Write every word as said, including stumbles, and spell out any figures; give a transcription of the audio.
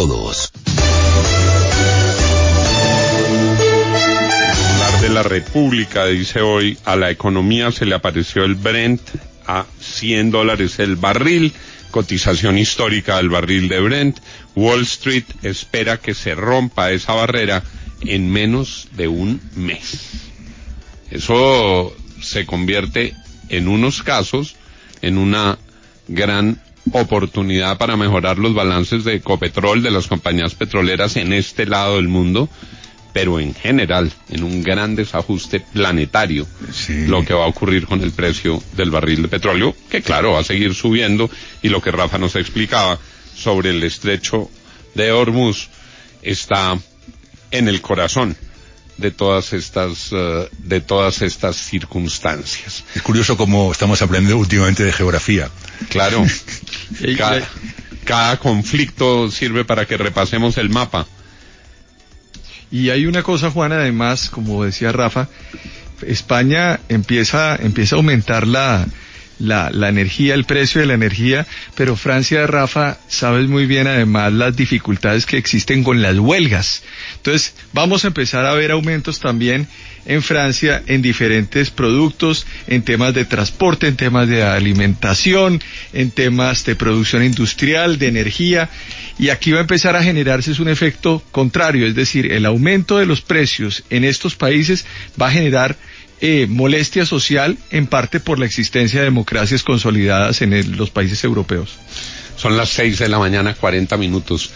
todos. De la República dice hoy: a la economía se le apareció el Brent a cien dólares el barril, cotización histórica del barril de Brent. Wall Street espera que se rompa esa barrera en menos de un mes. Eso se convierte en unos casos en una gran oportunidad para mejorar los balances de Ecopetrol, de las compañías petroleras en este lado del mundo, pero en general, en un gran desajuste planetario, sí, lo que va a ocurrir con el precio del barril de petróleo, que claro, va a seguir subiendo, y lo que Rafa nos explicaba sobre el estrecho de Hormuz está en el corazón de todas estas uh, de todas estas circunstancias. Es curioso cómo estamos aprendiendo últimamente de geografía. Claro, cada, cada conflicto sirve para que repasemos el mapa. Y hay una cosa, Juan, además, como decía Rafa, España empieza, empieza a aumentar la, la, la energía, el precio de la energía, pero Francia, Rafa, sabes muy bien además las dificultades que existen con las huelgas. Entonces, vamos a empezar a ver aumentos también en Francia en diferentes productos, en temas de transporte, en temas de alimentación, en temas de producción industrial, de energía, y aquí va a empezar a generarse un efecto contrario, es decir, el aumento de los precios en estos países va a generar eh, molestia social, en parte por la existencia de democracias consolidadas en el, los países europeos. Son las seis de la mañana, cuarenta minutos.